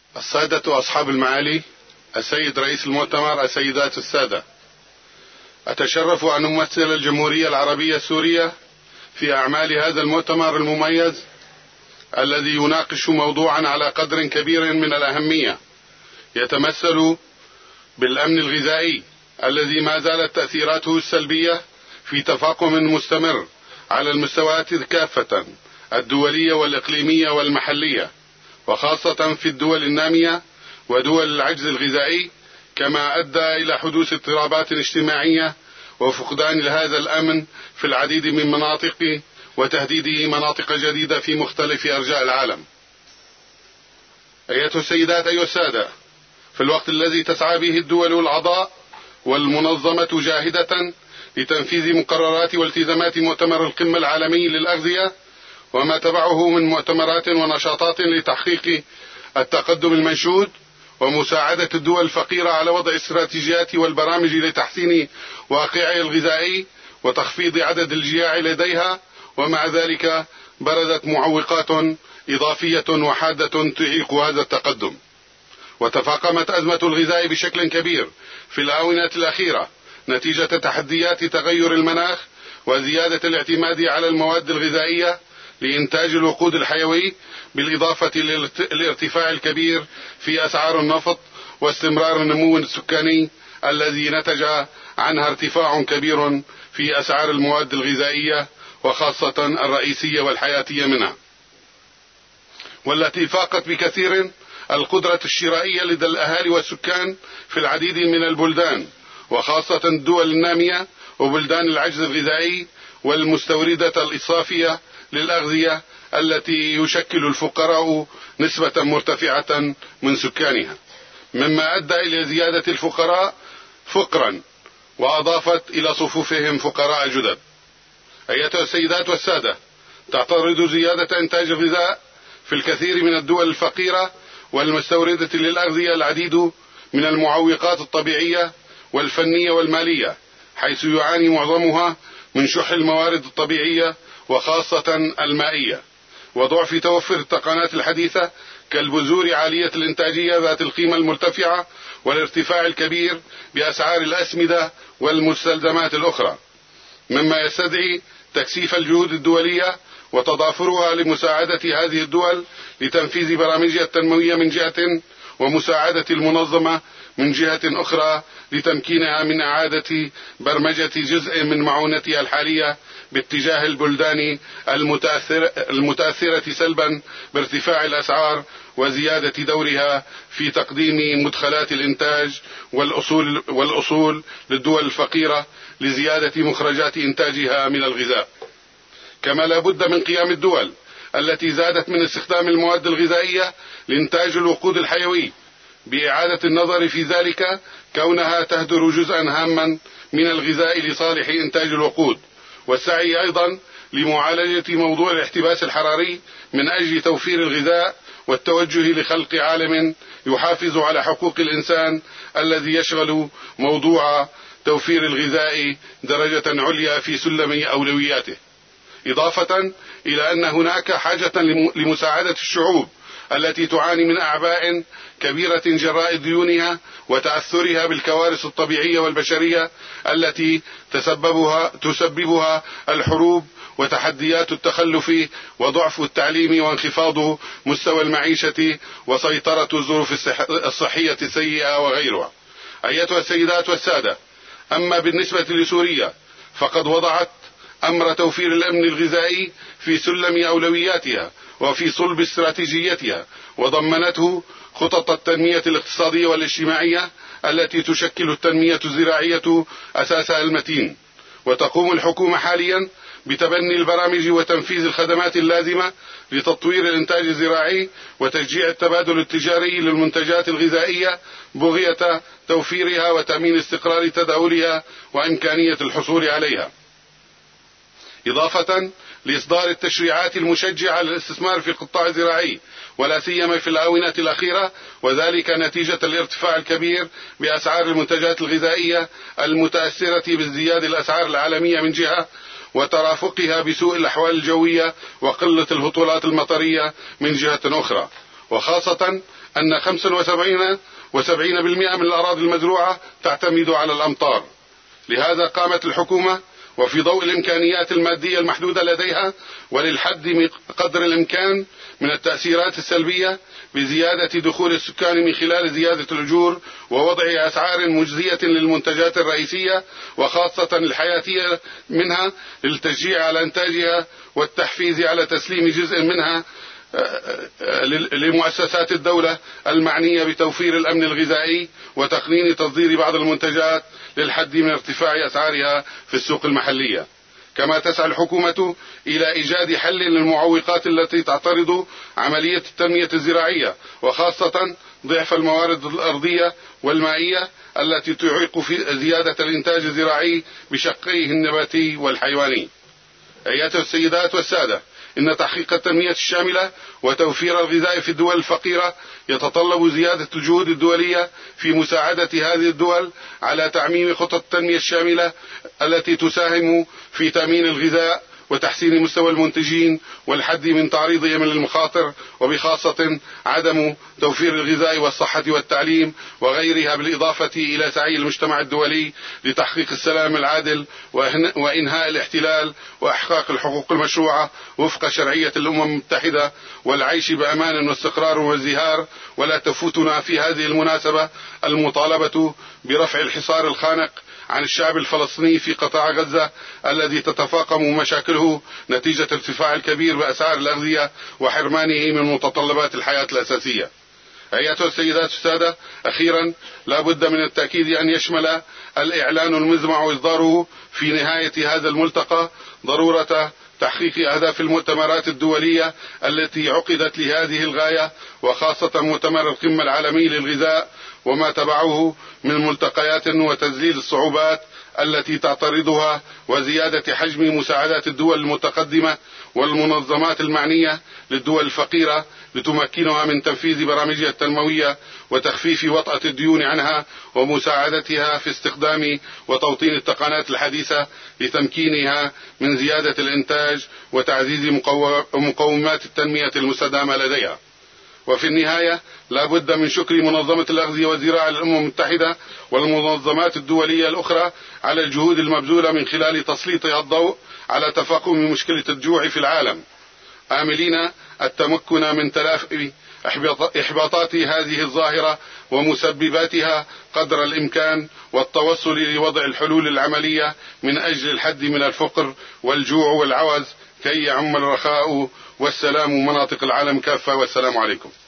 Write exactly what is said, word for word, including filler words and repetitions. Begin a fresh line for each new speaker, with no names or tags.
السادة أصحاب المعالي، السيد رئيس المؤتمر، السيدات السادة، أتشرف أن أمثل الجمهورية العربية السورية في أعمال هذا المؤتمر المميز الذي يناقش موضوعا على قدر كبير من الأهمية يتمثل بالأمن الغذائي الذي ما زالت تأثيراته السلبية في تفاقم مستمر على المستويات كافة الدولية والإقليمية والمحلية، وخاصة في الدول النامية ودول العجز الغذائي، كما أدى إلى حدوث اضطرابات اجتماعية وفقدان لهذا الأمن في العديد من مناطق وتهديد مناطق جديدة في مختلف أرجاء العالم. أيتها السيدات، أيها السادة، في الوقت الذي تسعى به الدول الأعضاء والمنظمة جاهدة لتنفيذ مقررات والتزامات مؤتمر القمة العالمي للأغذية وما تبعه من مؤتمرات ونشاطات لتحقيق التقدم المنشود ومساعدة الدول الفقيرة على وضع استراتيجيات والبرامج لتحسين واقعها الغذائي وتخفيض عدد الجياع لديها، ومع ذلك بردت معوقات إضافية وحادة تعيق هذا التقدم، وتفاقمت أزمة الغذاء بشكل كبير في الآونة الأخيرة نتيجة تحديات تغير المناخ وزيادة الاعتماد على المواد الغذائية لإنتاج الوقود الحيوي، بالإضافة للارتفاع الكبير في أسعار النفط واستمرار النمو السكاني الذي نتج عنها ارتفاع كبير في أسعار المواد الغذائية وخاصة الرئيسية والحياتية منها، والتي فاقت بكثير القدرة الشرائية لدى الأهالي والسكان في العديد من البلدان، وخاصة الدول النامية وبلدان العجز الغذائي والمستوردة الإصافية للأغذية التي يشكل الفقراء نسبة مرتفعة من سكانها، مما أدى إلى زيادة الفقراء فقرا وأضافت إلى صفوفهم فقراء جدد. أيتها السيدات والسادة، تعترض زيادة إنتاج الغذاء في الكثير من الدول الفقيرة والمستوردة للأغذية العديد من المعوقات الطبيعية والفنية والمالية، حيث يعاني معظمها من شح الموارد الطبيعية وخاصة المائية، وضعف توفر التقنيات الحديثة كالبذور عالية الإنتاجية ذات القيمة المرتفعة، والارتفاع الكبير بأسعار الأسمدة والمستلزمات الأخرى، مما يستدعي تكثيف الجهود الدولية وتضافرها لمساعدة هذه الدول لتنفيذ برامجها التنموية من جهة، ومساعدة المنظمة من جهة أخرى لتمكينها من إعادة برمجة جزء من معونتها الحالية باتجاه البلدان المتأثرة, المتأثرة سلبا بارتفاع الأسعار وزيادة دورها في تقديم مدخلات الإنتاج والأصول, والأصول للدول الفقيرة لزيادة مخرجات إنتاجها من الغذاء. كما لا بد من قيام الدول التي زادت من استخدام المواد الغذائية لإنتاج الوقود الحيوي بإعادة النظر في ذلك، كونها تهدر جزءا هاما من الغذاء لصالح إنتاج الوقود، والسعي أيضا لمعالجة موضوع الاحتباس الحراري من أجل توفير الغذاء، والتوجه لخلق عالم يحافظ على حقوق الإنسان الذي يشغل موضوع توفير الغذاء درجة عليا في سلم أولوياته، إضافة إلى أن هناك حاجة لمساعدة الشعوب التي تعاني من أعباء كبيرة جراء ديونها وتأثرها بالكوارث الطبيعية والبشرية التي تسببها, تسببها الحروب وتحديات التخلف وضعف التعليم وانخفاض مستوى المعيشة وسيطرة الظروف الصحية السيئة وغيرها. أيتها السيدات والسادة، أما بالنسبة لسوريا فقد وضعت أمر توفير الأمن الغذائي في سلم أولوياتها وفي صلب استراتيجيتها، وضمنته خطط التنمية الاقتصادية والاجتماعية التي تشكل التنمية الزراعية أساسها المتين. وتقوم الحكومة حاليا بتبني البرامج وتنفيذ الخدمات اللازمة لتطوير الإنتاج الزراعي وتشجيع التبادل التجاري للمنتجات الغذائية بغية توفيرها وتأمين استقرار تداولها وإمكانية الحصول عليها، إضافة لإصدار التشريعات المشجعة للاستثمار في القطاع الزراعي ولا سيما في الآونة الأخيرة، وذلك نتيجة الارتفاع الكبير بأسعار المنتجات الغذائية المتأثرة بازدياد الأسعار العالمية من جهة، وترافقها بسوء الأحوال الجوية وقلة الهطولات المطرية من جهة أخرى، وخاصة أن خمسة وسبعين بالمئة من الأراضي المزروعة تعتمد على الأمطار. لهذا قامت الحكومة وفي ضوء الإمكانيات المادية المحدودة لديها وللحد قدر الإمكان من التأثيرات السلبية بزيادة دخول السكان من خلال زيادة الأجور ووضع أسعار مجزية للمنتجات الرئيسية وخاصة الحياتية منها للتشجيع على إنتاجها والتحفيز على تسليم جزء منها لمؤسسات الدولة المعنية بتوفير الأمن الغذائي وتقنين تصدير بعض المنتجات للحد من ارتفاع أسعارها في السوق المحلية. كما تسعى الحكومة إلى إيجاد حل للمعوقات التي تعترض عملية التنمية الزراعية وخاصة ضعف الموارد الأرضية والمائية التي تعيق في زيادة الإنتاج الزراعي بشقيه النباتي والحيواني. أيها السيدات والسادة، إن تحقيق التنمية الشاملة وتوفير الغذاء في الدول الفقيرة يتطلب زيادة الجهود الدولية في مساعدة هذه الدول على تعميم خطط التنمية الشاملة التي تساهم في تأمين الغذاء وتحسين مستوى المنتجين والحد من تعريضهم للمخاطر، وبخاصة عدم توفير الغذاء والصحة والتعليم وغيرها، بالإضافة إلى سعي المجتمع الدولي لتحقيق السلام العادل وإنهاء الاحتلال وإحقاق الحقوق المشروعة وفق شرعية الأمم المتحدة والعيش بأمان واستقرار وازدهار. ولا تفوتنا في هذه المناسبة المطالبة برفع الحصار الخانق عن الشعب الفلسطيني في قطاع غزة الذي تتفاقم مشاكله نتيجة ارتفاع الكبير بأسعار الأغذية وحرمانه من متطلبات الحياة الأساسية. أيها السيدات والسادة، أخيرا لا بد من التأكيد أن يشمل الإعلان المزمع وإصداره في نهاية هذا الملتقى ضرورة تحقيق أهداف المؤتمرات الدولية التي عقدت لهذه الغاية، وخاصة مؤتمر القمة العالمي للغذاء وما تبعه من ملتقيات وتذليل الصعوبات التي تعترضها وزيادة حجم مساعدات الدول المتقدمة والمنظمات المعنية للدول الفقيرة لتمكنها من تنفيذ برامجها التنموية وتخفيف وطأة الديون عنها ومساعدتها في استخدام وتوطين التقنيات الحديثة لتمكينها من زيادة الإنتاج وتعزيز مقومات التنمية المستدامة لديها. وفي النهاية لا بد من شكر منظمة الأغذية والزراعة للأمم المتحدة والمنظمات الدولية الأخرى على الجهود المبذولة من خلال تسليطها الضوء على تفاقم مشكلة الجوع في العالم، آملين التمكن من تلافي إحباطات هذه الظاهرة ومسبباتها قدر الإمكان والتوصل لوضع الحلول العملية من أجل الحد من الفقر والجوع والعوز كي يعم الرخاء والسلام مناطق العالم كافة. والسلام عليكم.